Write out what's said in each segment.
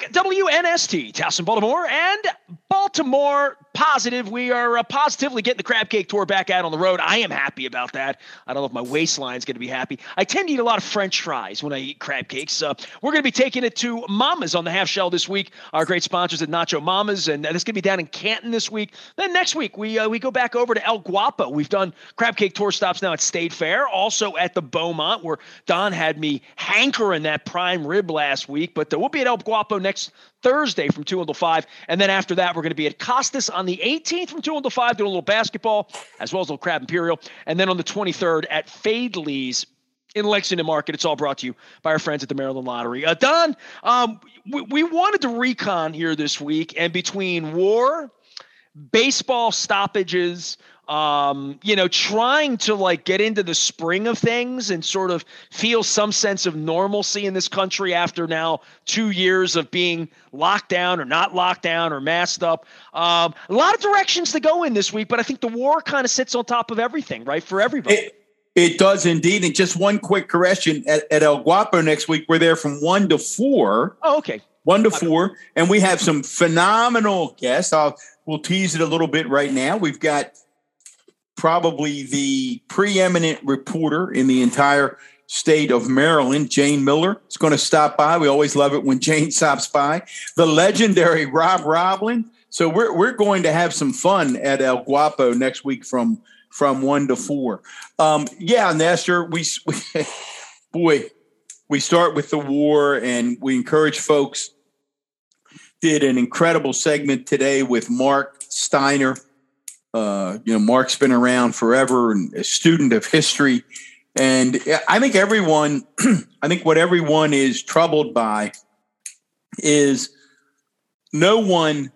WNST, Towson, Baltimore, and Baltimore Positive. We are positively getting the Crab Cake Tour back out on the road. I am happy about that. I don't know if my waistline's going to be happy. I tend to eat a lot of French fries when I eat crab cakes. We're going to be taking it to Mama's on the half shell this week. Our great sponsors at Nacho Mama's, and that's going to be down in Canton this week. Then next week, we go back over to El Guapo. We've done Crab Cake Tour stops now at State Fair, also at the Beaumont, where Don had me hankering that prime rib last week. But we'll be at El Guapo next Thursday from 2 until 5. And then after that, we're going to be at Costas on the 18th from 2 until 5, doing a little basketball, as well as a little Crab Imperial. And then on the 23rd at Fadley's in Lexington Market. It's all brought to you by our friends at the Maryland Lottery. Don, we wanted to recon here this week, and between war, baseball stoppages, trying to get into the spring of things and sort of feel some sense of normalcy in this country after now 2 years of being locked down or not locked down or masked up. A lot of directions to go in this week, but I think the war kind of sits on top of everything, right, for everybody. It does indeed. And just one quick correction, at El Guapo next week, we're there from 1 to 4. Oh, okay. 1 to 4. And we have some phenomenal guests. We'll tease it a little bit right now. We've got probably the preeminent reporter in the entire state of Maryland, Jane Miller, is going to stop by. We always love it when Jane stops by. The legendary Rob Roblin. So we're going to have some fun at El Guapo next week from 1 to 4. Nestor, we start with the war, and we encourage folks. Did an incredible segment today with Mark Steiner. Mark's been around forever and a student of history. And I think what everyone is troubled by is no one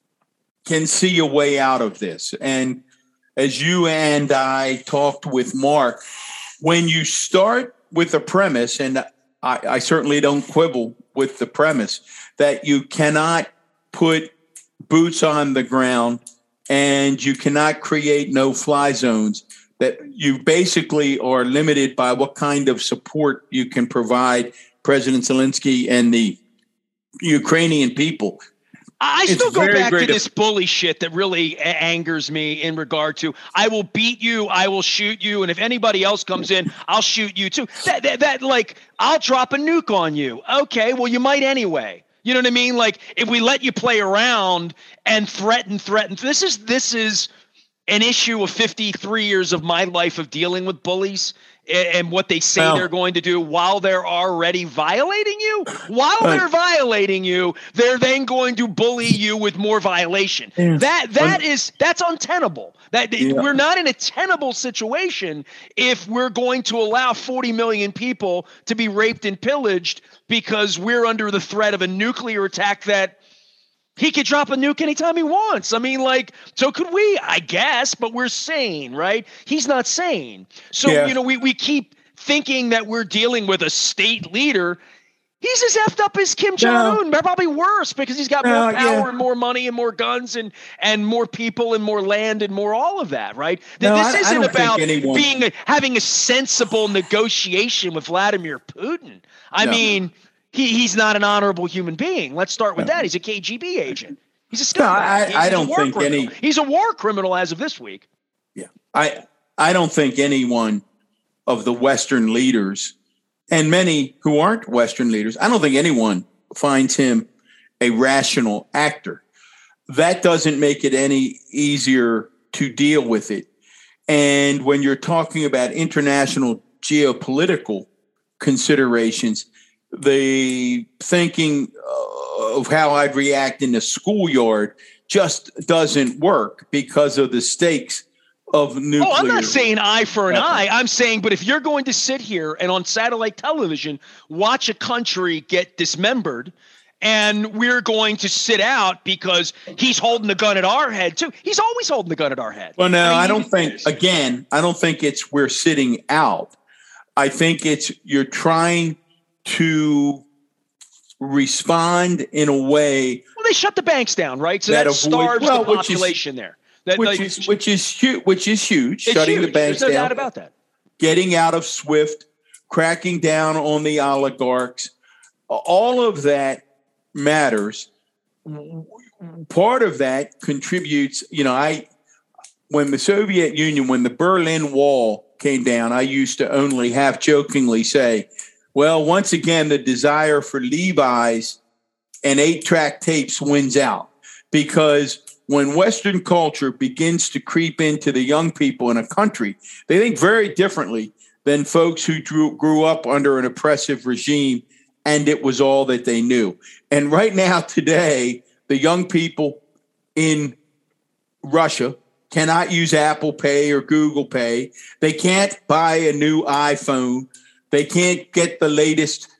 can see a way out of this. And as you and I talked with Mark, when you start with a premise, and I certainly don't quibble with the premise, that you cannot put boots on the ground and you cannot create no-fly zones, that you basically are limited by what kind of support you can provide President Zelensky and the Ukrainian people. I still go back to this bully shit that really angers me in regard to, I will beat you, I will shoot you, and if anybody else comes in, I'll shoot you too. That I'll drop a nuke on you. Okay, well, you might anyway. You know what I mean? If we let you play around and threaten, this is an issue of 53 years of my life of dealing with bullies and what they say they're going to do while they're already violating you. While they're violating you, they're then going to bully you with more violation. Yeah. That's untenable. We're not in a tenable situation if we're going to allow 40 million people to be raped and pillaged because we're under the threat of a nuclear attack that he could drop a nuke anytime he wants. I mean, so could we, I guess, but we're sane, right? He's not sane. So, we keep thinking that we're dealing with a state leader. He's as effed up as Kim Jong-un, probably worse, because he's got more power and more money and more guns and more people and more land and more all of that, right? This isn't about having a sensible negotiation with Vladimir Putin. I mean, he's not an honorable human being. Let's start with that. He's a KGB agent. He's a scumbag. I don't think criminal. He's a war criminal as of this week. Yeah, I don't think anyone of the Western leaders, and many who aren't Western leaders, I don't think anyone finds him a rational actor. That doesn't make it any easier to deal with it. And when you're talking about international geopolitical considerations, the thinking of how I'd react in the schoolyard just doesn't work because of the stakes of nuclear. Oh, I'm not saying eye for an eye. I'm saying, but if you're going to sit here and on satellite television watch a country get dismembered, and we're going to sit out because he's holding the gun at our head too. He's always holding the gun at our head. Well, no, I don't think it's we're sitting out. I think it's you're trying to respond in a way. Well, they shut the banks down, right? So that starves the population there. Which is huge. Shutting the banks down. There's no doubt about that. Getting out of SWIFT, cracking down on the oligarchs, all of that matters. Part of that contributes, when the Soviet Union, when the Berlin Wall came down, I used to only half jokingly say, well, once again, the desire for Levi's and 8-track tapes wins out, because when Western culture begins to creep into the young people in a country, they think very differently than folks who grew up under an oppressive regime and it was all that they knew. And right now, today, the young people in Russia cannot use Apple Pay or Google Pay. They can't buy a new iPhone. They can't get the latest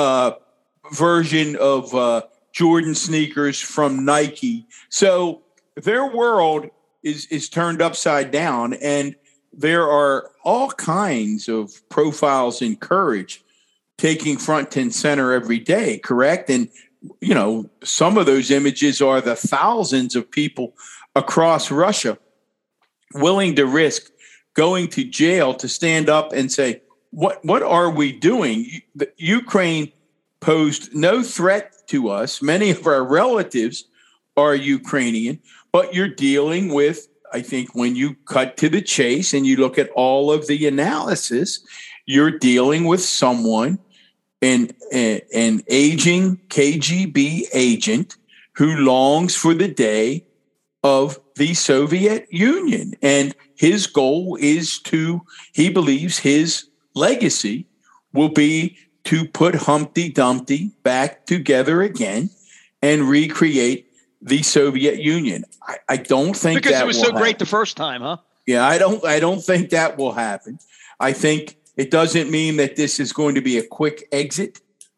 version of Jordan sneakers from Nike. So their world is turned upside down, and there are all kinds of profiles in courage taking front and center every day, correct? And, some of those images are the thousands of people across Russia willing to risk going to jail to stand up and say, what are we doing? Ukraine posed no threat to us. Many of our relatives are Ukrainian, but you're dealing with, I think, when you cut to the chase and you look at all of the analysis, you're dealing with someone, an aging KGB agent who longs for the day of the Soviet Union. And his goal is he believes his legacy will be to put Humpty Dumpty back together again and recreate the Soviet Union. I don't think because it was so great the first time, huh? Yeah, I don't think that will happen. I think it doesn't mean that this is going to be a quick exit.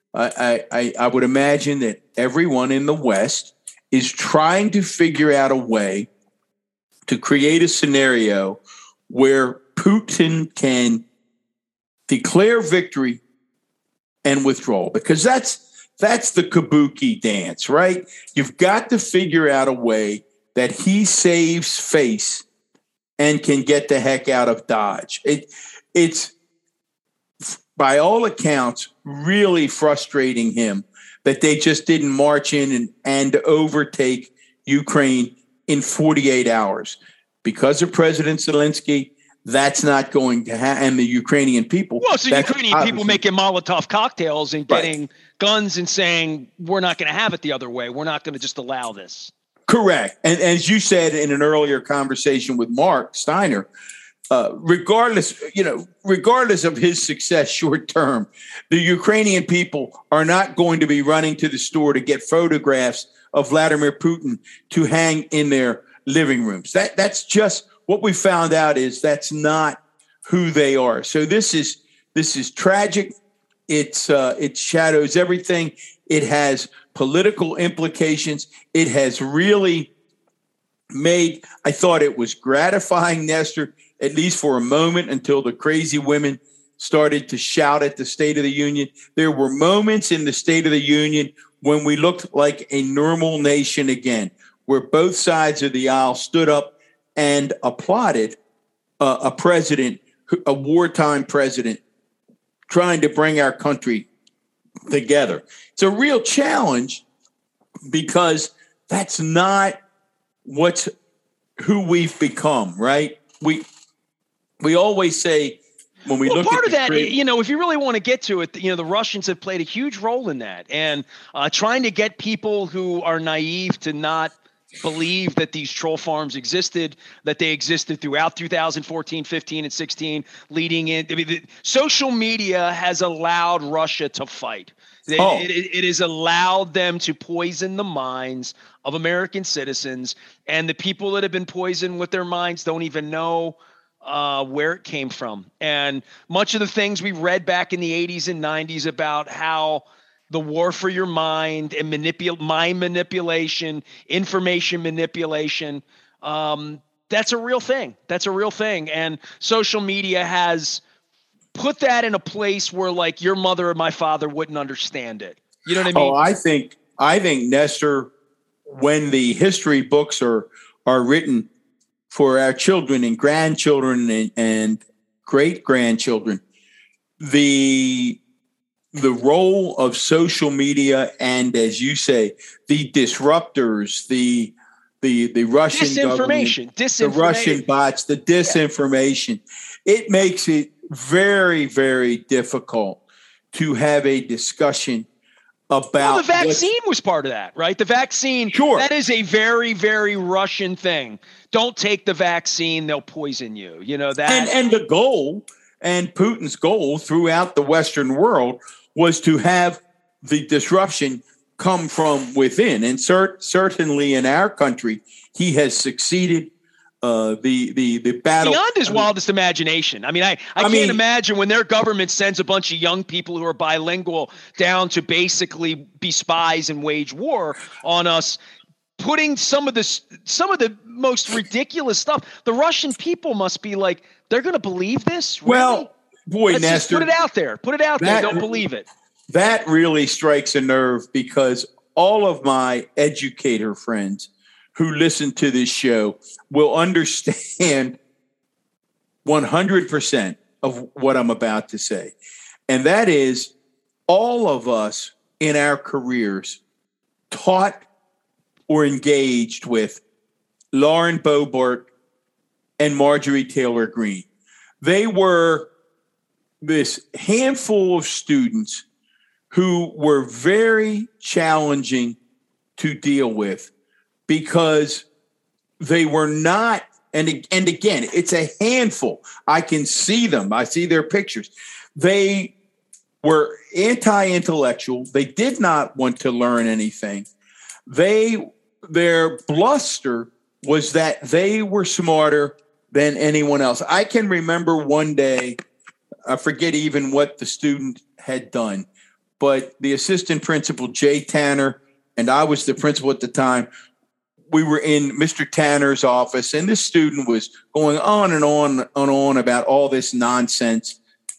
I would imagine that everyone in the West is trying to figure out a way to create a scenario where Putin can declare victory and withdraw, because that's the kabuki dance, right? You've got to figure out a way that he saves face and can get the heck out of Dodge. It's by all accounts really frustrating him that they just didn't march in and overtake Ukraine in 48 hours. Because of President Zelensky, that's not going to happen. And the Ukrainian people. Well, so Ukrainian people making Molotov cocktails and getting guns and saying, we're not going to have it the other way. We're not going to just allow this. Correct. And as you said in an earlier conversation with Mark Steiner, regardless of his success short term, the Ukrainian people are not going to be running to the store to get photographs of Vladimir Putin to hang in their living rooms. That's just what we found out, is that's not who they are. So this is tragic. It shadows everything. It has political implications. It has really I thought it was gratifying, Nestor, at least for a moment, until the crazy women started to shout at the State of the Union. There were moments in the State of the Union when we looked like a normal nation again, where both sides of the aisle stood up and applauded a president, a wartime president, trying to bring our country together. It's a real challenge, because that's not who we've become, right? We always say, when we look part at of that, if you really want to get to it, the Russians have played a huge role in that, and trying to get people who are naive to not believe that these troll farms existed, that they existed throughout 2014, 15, and 16, leading in. I mean, social media has allowed Russia to fight. It has allowed them to poison the minds of American citizens, and the people that have been poisoned with their minds don't even know where it came from. And much of the things we read back in the 80s and 90s about how the war for your mind and mind manipulation, information manipulation, that's a real thing. That's a real thing. And social media has put that in a place where, like, your mother or my father wouldn't understand it. You know what I mean? Oh, I think, Nestor, when the history books are written for our children and grandchildren and great grandchildren, the the role of social media and, as you say, the disruptors, the Russian government, the Russian bots, the disinformation, it makes it very, very difficult to have a discussion about the vaccine was part of that, right? The vaccine, sure. That is a very, very Russian thing. Don't take the vaccine, they'll poison you. You know that. And the goal, and Putin's goal throughout the Western world, was to have the disruption come from within. And certainly in our country, he has succeeded. The battle beyond his wildest imagination. I mean, I can't imagine when their government sends a bunch of young people who are bilingual down to basically be spies and wage war on us, putting some of the most ridiculous stuff. The Russian people must be like, they're going to believe this? Really? Well, boy, Let's Nestor, just put it out there. Put it out there. Don't believe it. That really strikes a nerve, because all of my educator friends who listen to this show will understand 100% of what I'm about to say. And that is, all of us in our careers taught or engaged with Lauren Boebert and Marjorie Taylor Greene. They were this handful of students who were very challenging to deal with, because they were not, and again, it's a handful. I can see them. I see their pictures. They were anti-intellectual. They did not want to learn anything. Their bluster was that they were smarter than anyone else. I can remember one day, I forget even what the student had done, but the assistant principal, Jay Tanner, and I was the principal at the time, we were in Mr. Tanner's office, and this student was going on and on and on about all this nonsense.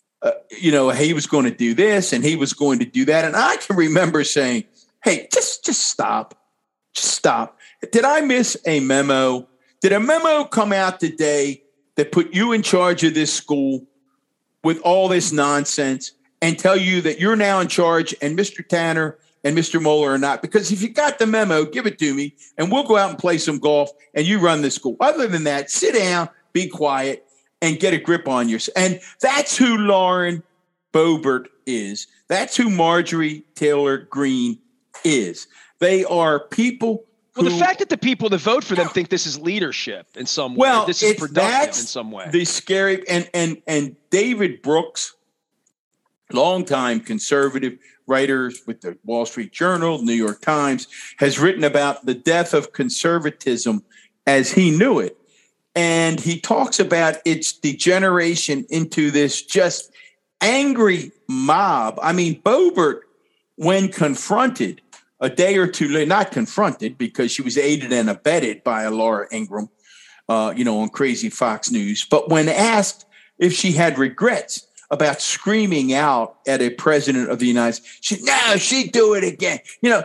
He was going to do this and he was going to do that. And I can remember saying, hey, just stop. Just stop. Did I miss a memo? Did a memo come out today that put you in charge of this school with all this nonsense and tell you that you're now in charge, and Mr. Tanner and Mr. Moeller are not? Because if you got the memo, give it to me and we'll go out and play some golf and you run the school. Other than that, sit down, be quiet, and get a grip on yourself. And that's who Lauren Boebert is. That's who Marjorie Taylor Greene is. They are people who... Well, the fact that the people that vote for them think this is leadership in some way, this is productive in some way. The scary... And David Brooks, longtime conservative writer with the Wall Street Journal, New York Times, has written about the death of conservatism as he knew it. And he talks about its degeneration into this just angry mob. I mean, Boebert, when confronted a day or two later, not confronted because she was aided and abetted by a Laura Ingraham, on Crazy Fox News, but when asked if she had regrets about screaming out at a president of the United States, she'd do it again.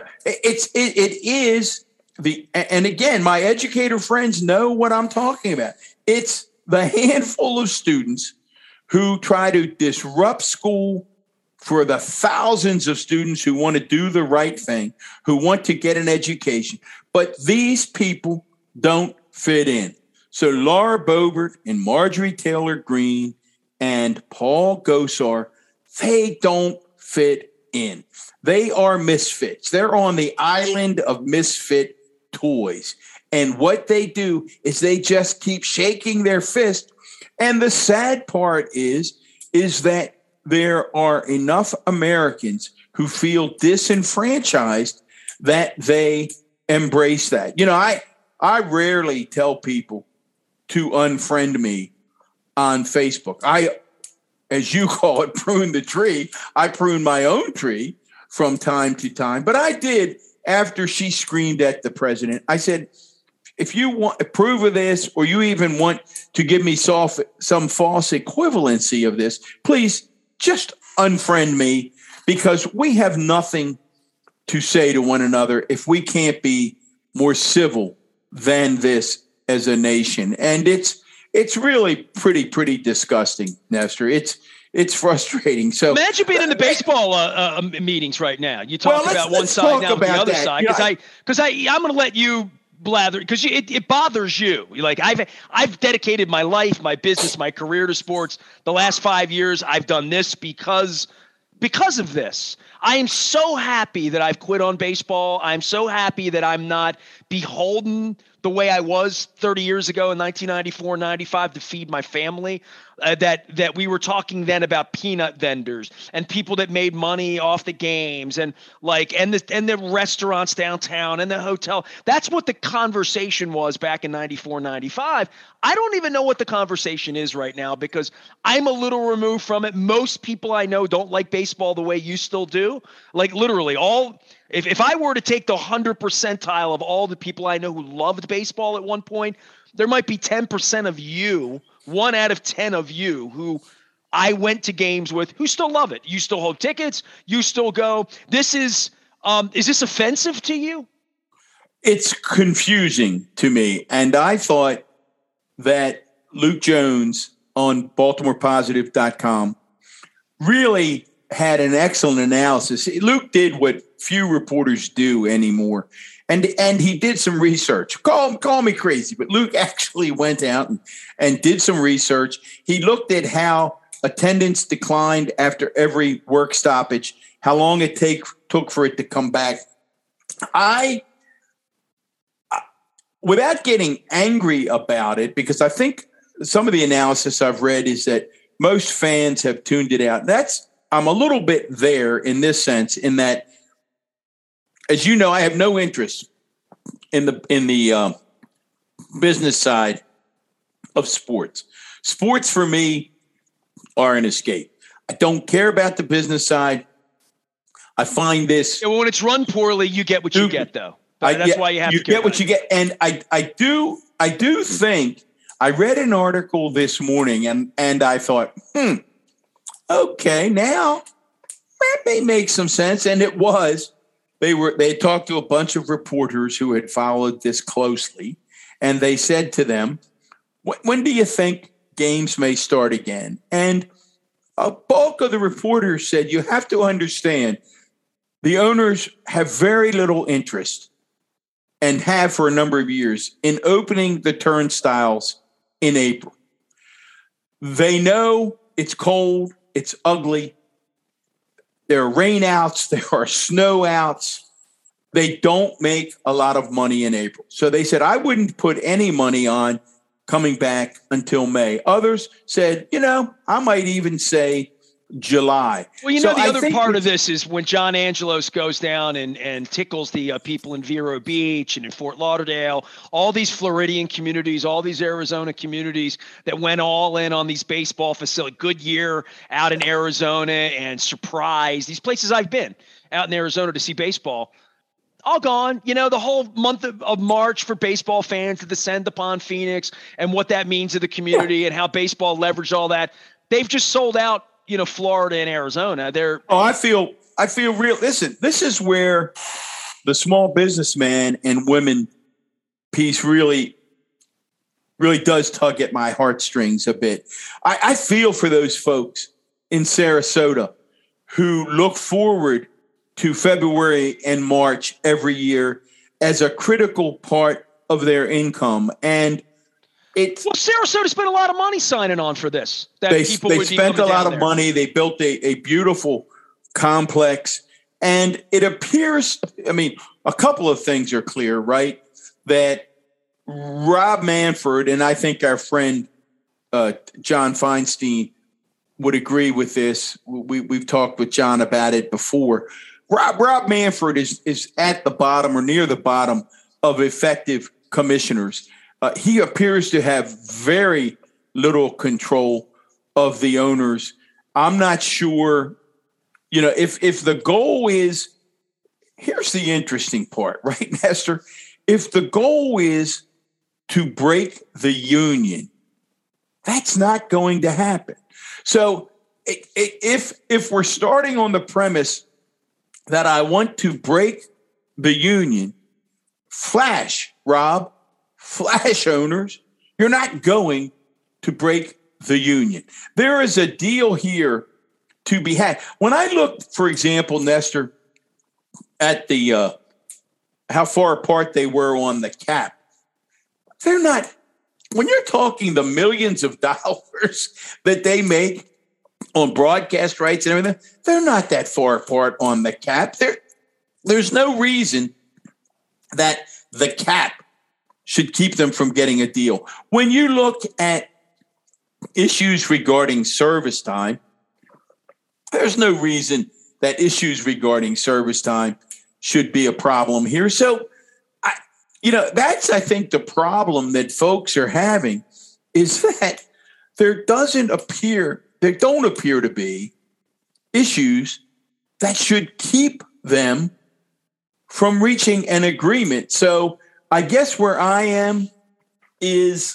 It is the, and again, my educator friends know what I'm talking about. It's the handful of students who try to disrupt school for the thousands of students who want to do the right thing, who want to get an education. But these people don't fit in. So Laura Boebert and Marjorie Taylor Greene and Paul Gosar, they don't fit in. They are misfits. They're on the island of misfit toys. And what they do is they just keep shaking their fist. And the sad part is that there are enough Americans who feel disenfranchised that they embrace that. I rarely tell people to unfriend me on Facebook. I, as you call it, prune the tree. I prune my own tree from time to time. But I did after she screamed at the president. I said, if you want to approve of this, or you even want to give me some false equivalency of this, please just unfriend me, because we have nothing to say to one another if we can't be more civil than this as a nation. And it's really pretty disgusting, Nestor. It's frustrating. So imagine being in the baseball meetings right now. You talk about one side, now the other side. Because I'm going to let you blather, because it bothers you. Like I've dedicated my life, my business, my career to sports. The last 5 years, I've done this because of this. I am so happy that I've quit on baseball. I'm so happy that I'm not beholden the way I was 30 years ago in 1994, 95 to feed my family. That we were talking then about peanut vendors and people that made money off the games and the restaurants downtown and the hotel. That's what the conversation was back in 94, 95. I don't even know what the conversation is right now because I'm a little removed from it. Most people I know don't like baseball the way you still do. Like literally if I were to take the 100 percentile of all the people I know who loved baseball at one point, there might be 10% of you, 1 out of 10 of you who I went to games with who still love it. You still hold tickets. You still go. This is this offensive to you? It's confusing to me. And I thought that Luke Jones on BaltimorePositive.com really had an excellent analysis. Luke did what few reporters do anymore. And he did some research. Call me crazy, but Luke actually went out and did some research. He looked at how attendance declined after every work stoppage, how long it took for it to come back. Without getting angry about it, because I think some of the analysis I've read is that most fans have tuned it out. I'm a little bit there in this sense, in that, as you know, I have no interest in the business side of sports. Sports for me are an escape. I don't care about the business side. I find this. Yeah, well, when it's run poorly, you get what you get, though. That's why you have to get what you get. And I do think I read an article this morning and I thought, okay, now that may make some sense. And it was. They talked to a bunch of reporters who had followed this closely, and they said to them, when do you think games may start again? And a bulk of the reporters said, you have to understand, the owners have very little interest, and have for a number of years, in opening the turnstiles in April. They know it's cold, it's ugly. There are rain outs, there are snow outs. They don't make a lot of money in April. So they said, I wouldn't put any money on coming back until May. Others said, I might even say July. Well, the other part of this is when John Angelos goes down and tickles the people in Vero Beach and in Fort Lauderdale, all these Floridian communities, all these Arizona communities that went all in on these baseball facilities, Goodyear out in Arizona and Surprise, these places I've been out in Arizona to see baseball, all gone. The whole month of March for baseball fans to descend upon Phoenix and what that means to the community and how baseball leveraged all that. They've just sold out. Florida and Arizona. I feel real. Listen, this is where the small businessman and women piece really does tug at my heartstrings a bit. I feel for those folks in Sarasota who look forward to February and March every year as a critical part of their income. And Sarasota spent a lot of money signing on for this. They spent a lot of money. They built a beautiful complex. And it appears, a couple of things are clear, right? That Rob Manfred, and I think our friend John Feinstein would agree with this. We've talked with John about it before. Rob Manfred is at the bottom or near the bottom of effective commissioners. He appears to have very little control of the owners. I'm not sure, if the goal is, here's the interesting part, right, Nestor? If the goal is to break the union, that's not going to happen. So if we're starting on the premise that I want to break the union, Flash, Rob, Flash owners, you're not going to break the union. There is a deal here to be had. When I looked, for example, Nestor, at the how far apart they were on the cap, they're not. When you're talking the millions of dollars that they make on broadcast rights and everything, they're not that far apart on the cap. There's no reason that the cap should keep them from getting a deal. When you look at issues regarding service time, there's no reason that issues regarding service time should be a problem here. So, that's, I think, the problem that folks are having is that there don't appear to be issues that should keep them from reaching an agreement. So I guess where I am is,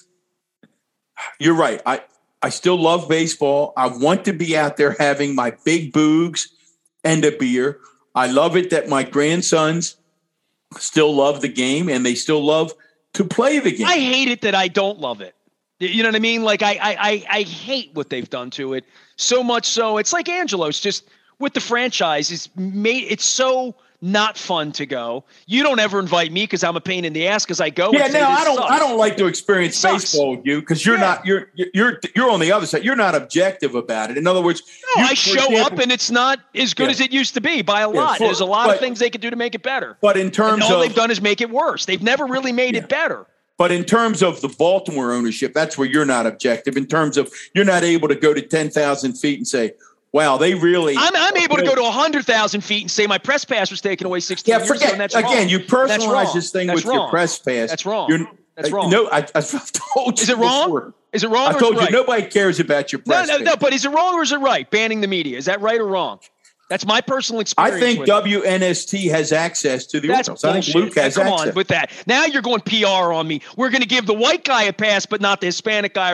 you're right. I still love baseball. I want to be out there having my big boogs and a beer. I love it that my grandsons still love the game and they still love to play the game. I hate it that I don't love it. You know what I mean? Like I hate what they've done to it so much. So it's like Angelos just with the franchise it's so not fun to go. You don't ever invite me because I'm a pain in the ass because I go. Yeah, no, I don't like to experience baseball with you because you're not you're on the other side. You're not objective about it. In other words, I show up and it's not as good as it used to be by a lot. There's a lot of things they could do to make it better. But in terms of all they've done is make it worse. They've never really made it better. But in terms of the Baltimore ownership, that's where you're not objective. In terms of you're not able to go to 10,000 feet and say, wow, they really. I'm able to go to 100,000 feet and say my press pass was taken away 16 years ago, and that's again, wrong. you personalize this thing with your press pass. That's wrong. That's wrong. No, I've told you. Is it wrong? Before. Is it wrong? I told you nobody cares about your press pass. No, but is it wrong or is it right? Banning the media. Is that right or wrong? That's my personal experience. I think WNST has access to the Orioles. I think Luke has access. Come on with that. Now you're going PR on me. We're going to give the white guy a pass, but not the Hispanic guy.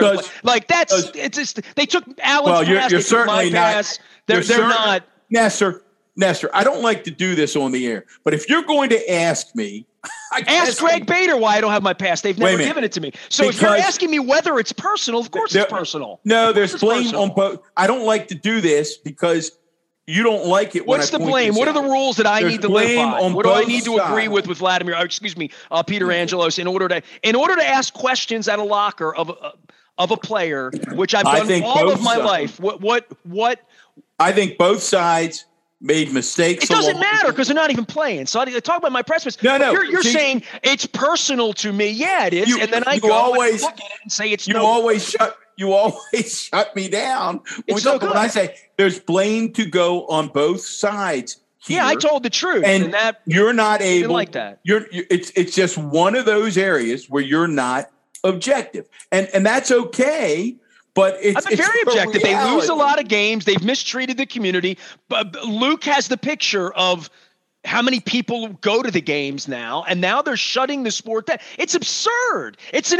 It's just they took Allen's pass. You're certainly not. They're not. Nestor, I don't like to do this on the air, but if you're going to ask me, ask Greg Bader why I don't have my pass. They've never given it to me. So if you're asking me whether it's personal, of course it's personal. No, there's blame on both. I don't like to do this because you don't like it. What's the blame? What are the rules that I need to live by? What do I need to agree with Vladimir? Peter Angelos in order to ask questions at a locker of a player, which I've done all of my life. What? I think both sides made mistakes. It doesn't matter because they're not even playing. So I talk about my press pass. No. You're saying it's personal to me. Yeah, it is. And then I go and look at it and say it's You always shut me down when I say there's blame to go on both sides here. Yeah, I told the truth, and that you're not able like that. It's just one of those areas where you're not objective, and that's okay. But I've been very objective. They lose a lot of games. They've mistreated the community. But Luke has the picture of how many people go to the games now, and now they're shutting the sport down. It's absurd.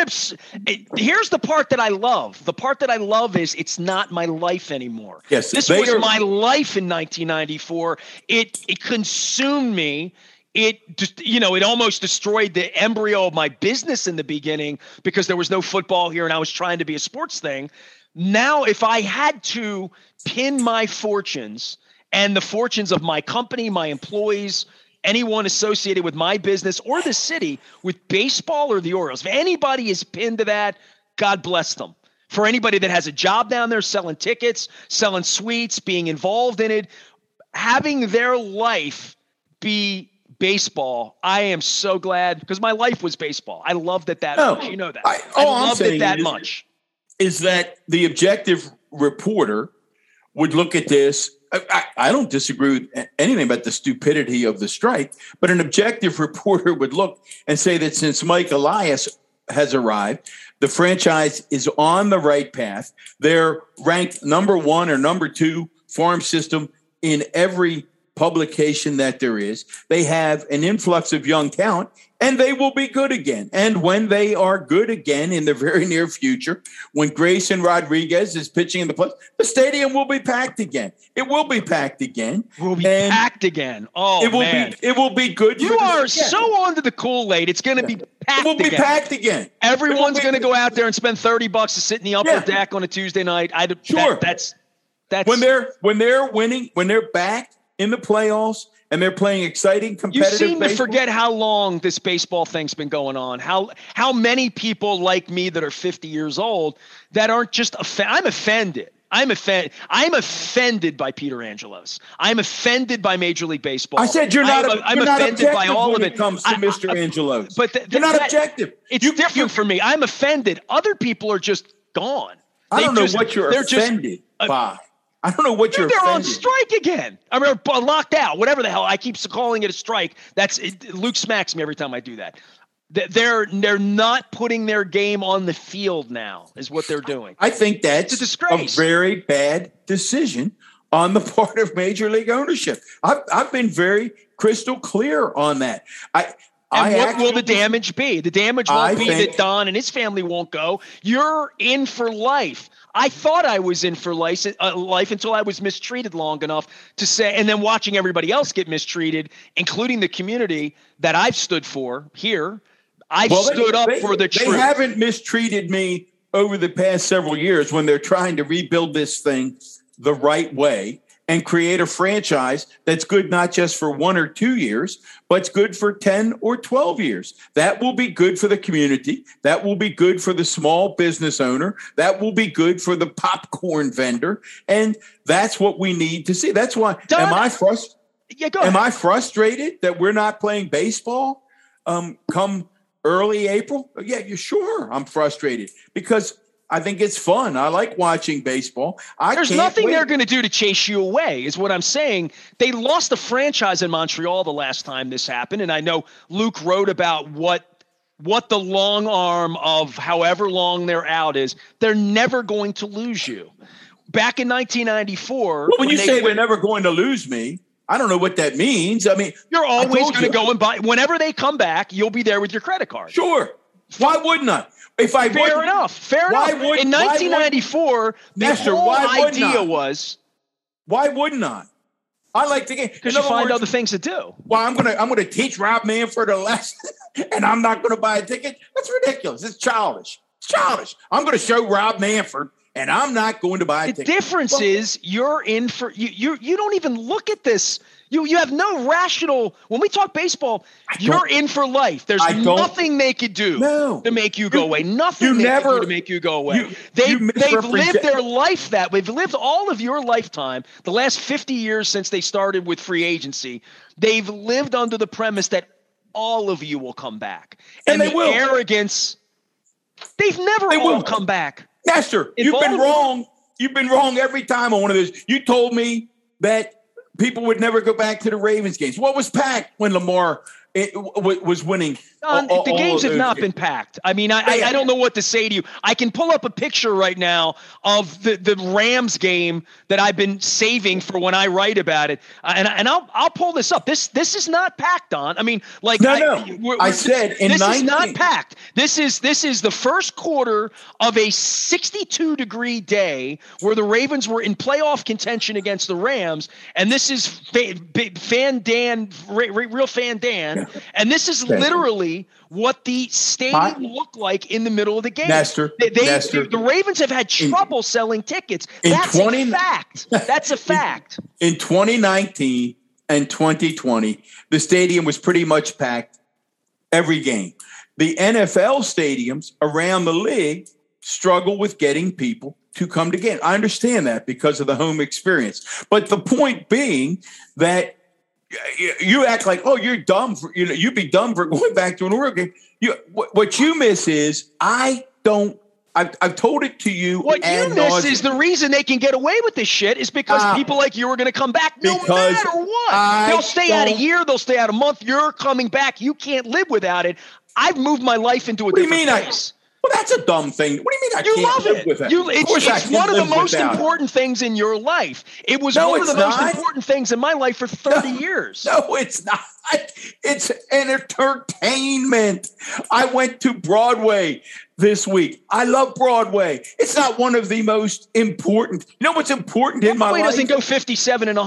Here's the part that I love. The part that I love is it's not my life anymore. Yes, this was my life in 1994. It consumed me. It just, it almost destroyed the embryo of my business in the beginning because there was no football here and I was trying to be a sports thing. Now, if I had to pin my fortunes and the fortunes of my company, my employees, anyone associated with my business or the city with baseball or the Orioles, if anybody is pinned to that, God bless them. For anybody that has a job down there selling tickets, selling suites, being involved in it, having their life be baseball, I am so glad because my life was baseball. I loved it that much. You know that. I loved it that much. Is that the objective reporter would look at this? I don't disagree with anything about the stupidity of the strike, but an objective reporter would look and say that since Mike Elias has arrived, the franchise is on the right path. They're ranked number 1 or number 2 farm system in every publication that there is. They have an influx of young talent, and they will be good again. And when they are good again in the very near future, when Grayson Rodriguez is pitching in the playoffs, the stadium will be packed again. It will be packed again. Will be packed again. Oh, man. It will be good. You are so onto the Kool-Aid. It's going to be packed again. It will be packed again. Everyone's going to go out there and spend $30 to sit in the upper deck on a Tuesday night. Sure. That's when they're winning, when they're back in the playoffs and they're playing exciting competitive baseball. You seem to baseball. forget how long this baseball thing's been going on. How many people like me that are 50 years old that aren't just I'm offended. I'm offended by Peter Angelos. I'm offended by Major League Baseball. I said you're not offended by all of it. When it comes to Mr. Angelos. But you're not objective. It's different for me. I'm offended. Other people are just gone. I don't know what you're offended by. I don't know what you're They're offended. on strike again. I mean, locked out, whatever the hell. I keep calling it a strike. Luke smacks me every time I do that. They're not putting their game on the field now is what they're doing. I think that's a disgrace. A very bad decision on the part of Major League ownership. I've been very crystal clear on that. What will the damage be? The damage won't be that Don and his family won't go. You're in for life. I thought I was in for life until I was mistreated long enough to say, and then watching everybody else get mistreated, including the community that I've stood for here. I've stood up for the truth. They haven't mistreated me over the past several years when they're trying to rebuild this thing the right way and create a franchise that's good not just for 1 or 2 years, but it's good for 10 or 12 years. That will be good for the community. That will be good for the small business owner. That will be good for the popcorn vendor. And that's what we need to see. That's why am I frustrated that we're not playing baseball come early April? Yeah, you're sure I'm frustrated because I think it's fun. I like watching baseball. There's nothing they're going to do to chase you away, is what I'm saying. They lost a franchise in Montreal the last time this happened, and I know Luke wrote about what the long arm of however long they're out is. They're never going to lose you. Back in 1994, when you say they're never going to lose me, I don't know what that means. I mean, you're always going to go and buy. Whenever they come back, you'll be there with your credit card. Sure. Why wouldn't I? Fair enough. In 1994, the whole idea was, why wouldn't I? I like the game because you find other things to do. Well, I'm gonna teach Rob Manfred a lesson, and I'm not gonna buy a ticket. That's ridiculous. It's childish. I'm gonna show Rob Manfred, and I'm not going to buy a ticket. The difference is you're in for you. You don't even look at this. You have no rational. When we talk baseball, you're in for life. There's nothing they could do to make you go away. Nothing they could do to make you go away. They've lived their life that way. They've lived all of your lifetime, the last 50 years since they started with free agency. They've lived under the premise that all of you will come back. And they will. Arrogance, they've never all come back. Nestor, you've been wrong. You've been wrong every time on one of those. You told me that people would never go back to the Ravens games. What was packed when Lamar was winning? The games have not been packed. I mean, I don't know what to say to you. I can pull up a picture right now of the Rams game that I've been saving for when I write about it, and I'll pull this up. This is not packed, Don. I mean, like I said, this is not packed. This is the first quarter of a 62-degree day where the Ravens were in playoff contention against the Rams, and this is Fan Dan, real Fan Dan, and this is literally what the stadium looked like in the middle of the game. Nestor, the Ravens have had trouble selling tickets. That's a fact. That's a fact. In 2019 and 2020, the stadium was pretty much packed every game. The NFL stadiums around the league struggle with getting people to come to games. I understand that because of the home experience. But the point being that you act like, oh, you're dumb. You'd be dumb for going back to an Oregon game. What you miss is I've told it to you. What you miss is the reason they can get away with this shit is because people like you are going to come back no matter what. They'll stay out a year. They'll stay out a month. You're coming back. You can't live without it. I've moved my life into a different place. Well, that's a dumb thing. What do you mean I can't live with it? It's one of the most important things in your life. It was one of the most important things in my life for 30 years. No, it's not. It's an entertainment. I went to Broadway this week. I love Broadway. It's not one of the most important. You know what's important in my life? Broadway doesn't go 57 and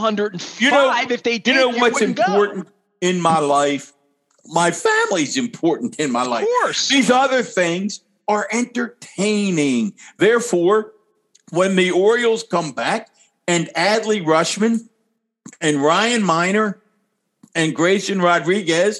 105 if they did. You know what's important in my life? My family's important in my life. Of course. These other things are entertaining. Therefore, when the Orioles come back and Adley Rutschman and Ryan Miner and Grayson Rodriguez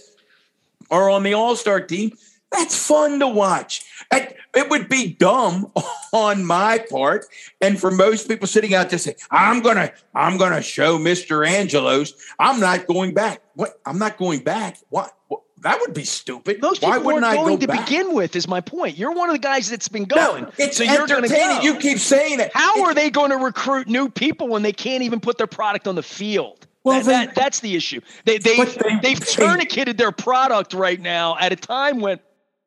are on the All-Star team, that's fun to watch. It would be dumb on my part, and for most people sitting out there saying, I'm gonna show Mr. Angelos, I'm not going back. What? I'm not going back. What? That would be stupid. Those people weren't going to begin with, is my point. You're one of the guys that's been going. No, it's entertaining. You keep saying it. How are they going to recruit new people when they can't even put their product on the field? Well, that's the issue. They've tourniqueted their product right now at a time when,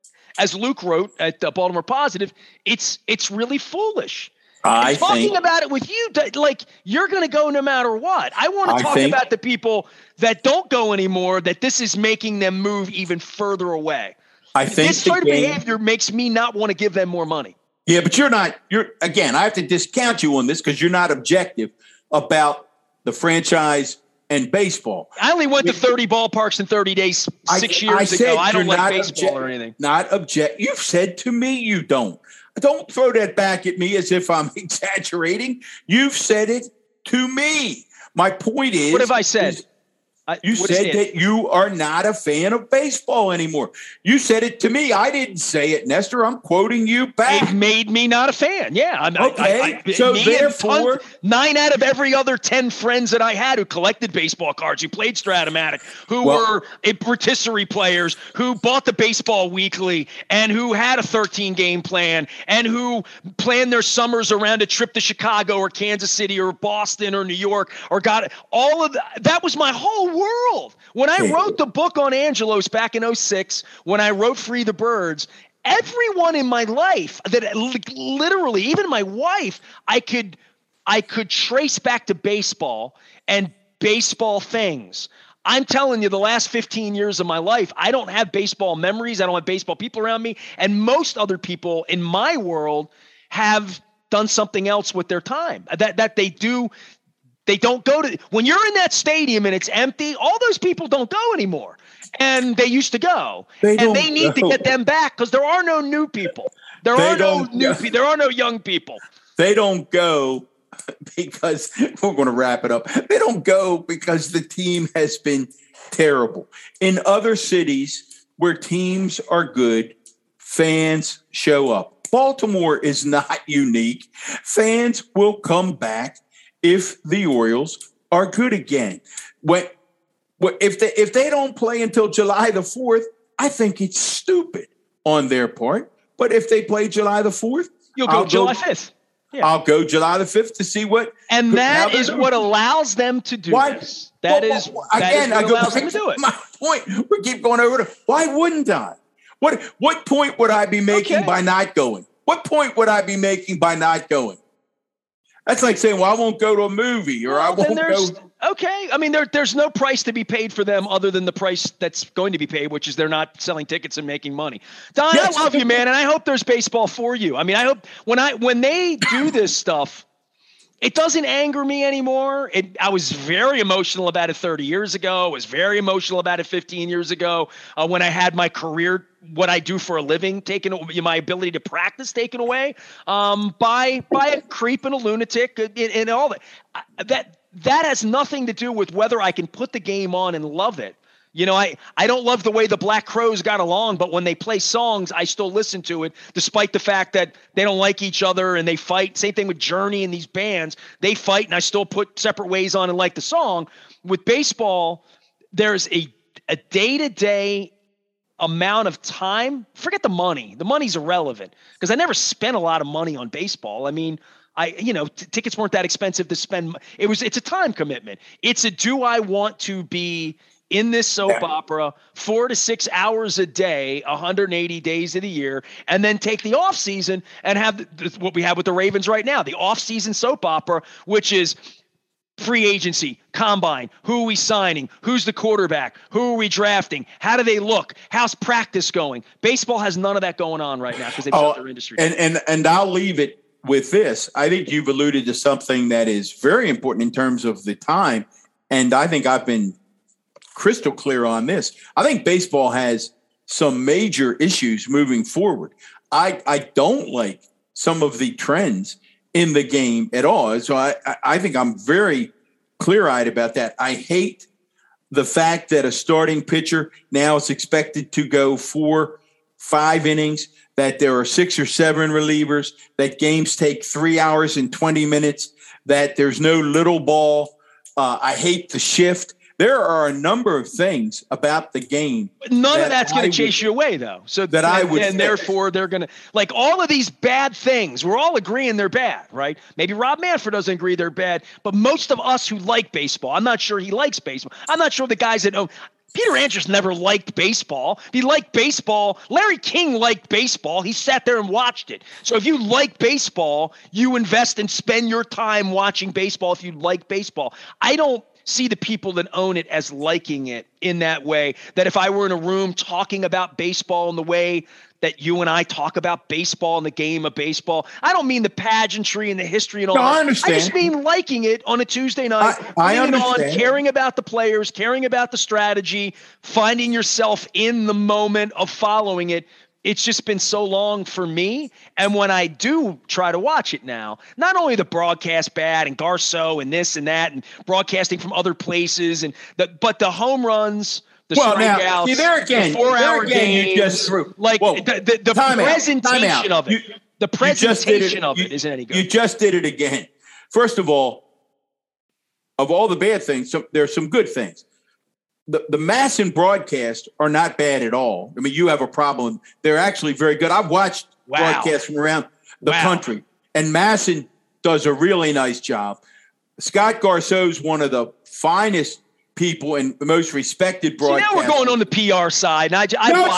as Luke wrote at Baltimore Positive, it's really foolish. Talking about it with you, like you're going to go no matter what. I want to talk about the people that don't go anymore, that this is making them move even further away. I think this sort of behavior makes me not want to give them more money. Yeah, but again, I have to discount you on this because you're not objective about the franchise and baseball. I only went to 30 ballparks in 30 days 6 years ago. I don't like baseball or anything. Not object. You've said to me you don't. Don't throw that back at me as if I'm exaggerating. You've said it to me. My point is, what have I said? You said that you are not a fan of baseball anymore. You said it to me. I didn't say it, Nestor. I'm quoting you back. It made me not a fan. Yeah. Okay. So therefore, 9 out of every other 10 friends that I had who collected baseball cards, who played Stratomatic, who were rotisserie players, who bought the Baseball Weekly, and who had a 13-game plan, and who planned their summers around a trip to Chicago or Kansas City or Boston or New York, or got all of that was my whole world. When I wrote the book on Angelos back in 2006, when I wrote Free the Birds, everyone in my life that literally, even my wife, I could trace back to baseball and baseball things. I'm telling you, the last 15 years of my life, I don't have baseball memories. I don't have baseball people around me. And most other people in my world have done something else with their time that they do. They don't go to – when you're in that stadium and it's empty, all those people don't go anymore. And they used to go. They need to get them back because there are no new people. There are no young people. They don't go because – we're going to wrap it up. They don't go because the team has been terrible. In other cities where teams are good, fans show up. Baltimore is not unique. Fans will come back if the Orioles are good again. If they don't play until July the 4th, I think it's stupid on their part. But if they play July the 4th, you'll go July 5th. Yeah. I'll go July the 5th to see what. And that is what allows them to do this. That is what allows them to do it. My point. We keep going over to why wouldn't I? What point would I be making by not going? What point would I be making by not going? That's like saying, well, I won't go to a movie or I won't go. Okay. I mean, there's no price to be paid for them other than the price that's going to be paid, which is they're not selling tickets and making money. Don, I love you, man. And I hope there's baseball for you. I mean, I hope when they do this stuff, it doesn't anger me anymore. I was very emotional about it 30 years ago. I was very emotional about it 15 years ago when I had my career, what I do for a living, taken, my ability to practice taken away by a creep and a lunatic and all that. That has nothing to do with whether I can put the game on and love it. You know, I don't love the way the Black Crowes got along, but when they play songs, I still listen to it, despite the fact that they don't like each other and they fight. Same thing with Journey and these bands. They fight, and I still put Separate Ways on and like the song. With baseball, there's a day-to-day amount of time. Forget the money. The money's irrelevant because I never spent a lot of money on baseball. I mean, tickets weren't that expensive to spend. It's a time commitment. Do I want to be in this soap opera 4 to 6 hours a day, 180 days of the year, and then take the off season and have what we have with the Ravens right now, the off season soap opera, which is free agency, combine, who are we signing, who's the quarterback, who are we drafting, how do they look, how's practice going? Baseball has none of that going on right now because they've shut their industry down. And I'll leave it with this. I think you've alluded to something that is very important in terms of the time, and I think I've been crystal clear on this. I think baseball has some major issues moving forward. I don't like some of the trends in the game at all. So I think I'm very clear-eyed about that. I hate the fact that a starting pitcher now is expected to go 4-5 innings, that there are 6 or 7 relievers, that games take 3 hours and 20 minutes, that there's no little ball. I hate the shift. There are a number of things about the game. None of that's going to chase you away, though. So that I would, and therefore they're going to like all of these bad things. We're all agreeing they're bad, right? Maybe Rob Manfred doesn't agree they're bad, but most of us who like baseball, I'm not sure he likes baseball. I'm not sure the guys that know. Peter Andrews never liked baseball. He liked baseball. Larry King liked baseball. He sat there and watched it. So if you like baseball, you invest and spend your time watching baseball if you like baseball. I don't see the people that own it as liking it in that way, that if I were in a room talking about baseball in the way that you and I talk about baseball and the game of baseball, I don't mean the pageantry and the history and all that. I understand. I just mean liking it on a Tuesday night, I understand. on, caring about the players, caring about the strategy, finding yourself in the moment of following it. It's just been so long for me. And when I do try to watch it now, not only the broadcast bad and Garceau and this and that and broadcasting from other places, but the home runs, the strikeouts, the 4-hour games, like the presentation of it. The presentation of it isn't any good. You just did it again. First of all the bad things, there's some good things. The MASN broadcasts are not bad at all. I mean, you have a problem. They're actually very good. I've watched broadcasts from around the country, and MASN does a really nice job. Scott Garceau is one of the finest people and the most respected broadcasters. So now we're going on the PR side. And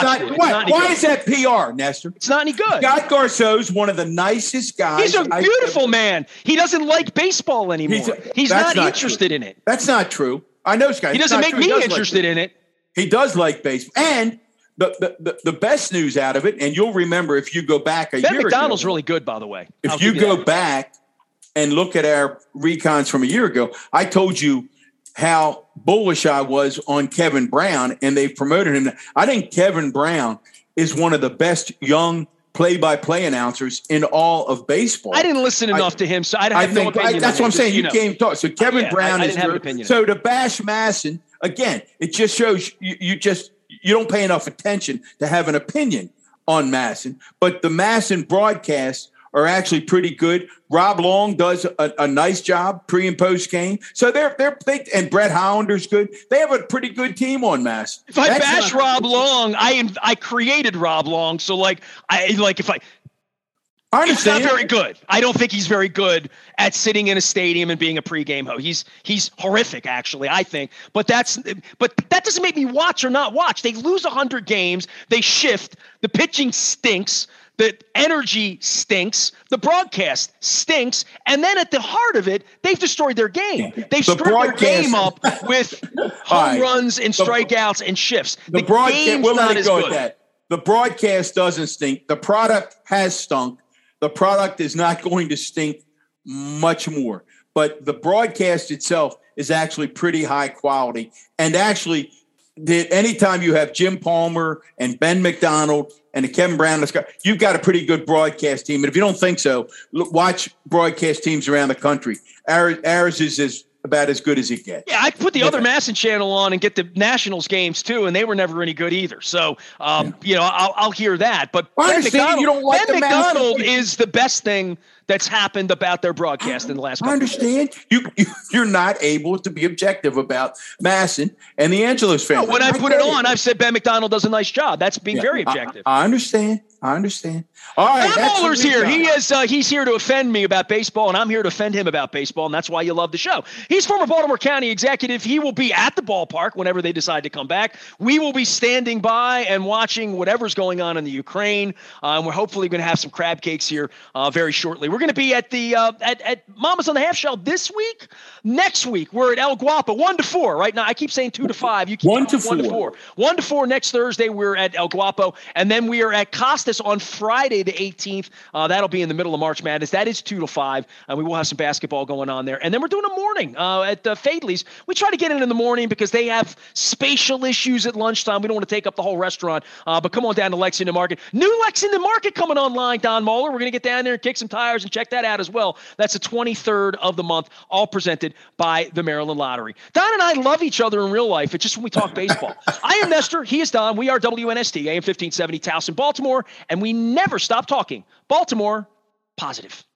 Why is that PR, Nestor? It's not any good. Scott Garceau is one of the nicest guys. He's a beautiful man. He doesn't like baseball anymore. He's not interested in it. That's not true. I know, Scott. He doesn't make me interested in it. He does like baseball. And the best news out of it, and you'll remember if you go back a year ago. Ben McDonald's really good, by the way. If you go back and look at our recons from a year ago, I told you how bullish I was on Kevin Brown, and they've promoted him. I think Kevin Brown is one of the best young play-by-play announcers in all of baseball. I didn't listen enough to him, so I have no opinion. That's what I'm saying. You came talk. So Kevin Brown is your opinion. So to bash MASN, again, it just shows you don't pay enough attention to have an opinion on MASN. But the MASN broadcasts are actually pretty good. Rob Long does a nice job pre and post game. So they're and Brett Hollander's good. They have a pretty good team on MASN. If I bash Rob Long, I created Rob Long. So I understand. He's not very good. I don't think he's very good at sitting in a stadium and being a pregame host. He's horrific, actually, I think. But that doesn't make me watch or not watch. They lose 100 games. They shift. The pitching stinks. The energy stinks. The broadcast stinks. And then at the heart of it, they've destroyed their game. They've screwed their game up with home runs and strikeouts and shifts. The game's not as good. The broadcast doesn't stink. The product has stunk. The product is not going to stink much more. But the broadcast itself is actually pretty high quality. And actually, anytime you have Jim Palmer and Ben McDonald and Kevin Brown, you've got a pretty good broadcast team. And if you don't think so, watch broadcast teams around the country. Ours is about as good as it gets. Yeah, I put the other MASN channel on and get the Nationals games too, and they were never any good either. So, I'll hear that. But Ben McDonald, is the best thing that's happened about their broadcast in the last couple I understand. You're not able to be objective about Masson and the Angelos family. No, when I put it on, I've said Ben McDonald does a nice job. That's being very objective. I understand. All right. Don Moeller's here. He's here to offend me about baseball, and I'm here to offend him about baseball, and that's why you love the show. He's former Baltimore County executive. He will be at the ballpark whenever they decide to come back. We will be standing by and watching whatever's going on in the Ukraine. And we're hopefully going to have some crab cakes here very shortly. We're going to be at the at Mama's on the Half Shell this week. Next week, we're at El Guapo, 1 to 4. Right now, I keep saying 2 to 5. You keep 1 to 4. 1 to 4 next Thursday. We're at El Guapo, and then we are at Costas on Friday the 18th. That'll be in the middle of March Madness. That is 2 to 5, and we will have some basketball going on there. And then we're doing a morning at Fadley's. We try to get in the morning because they have spatial issues at lunchtime. We don't want to take up the whole restaurant, but come on down to Lexington Market. New Lexington Market coming online, Don Moeller. We're going to get down there and kick some tires and check that out as well. That's the 23rd of the month, all presented by the Maryland Lottery. Don and I love each other in real life. It's just when we talk baseball. I am Nestor. He is Don. We are WNST, AM 1570, Towson, Baltimore, and we never stop talking Baltimore positive.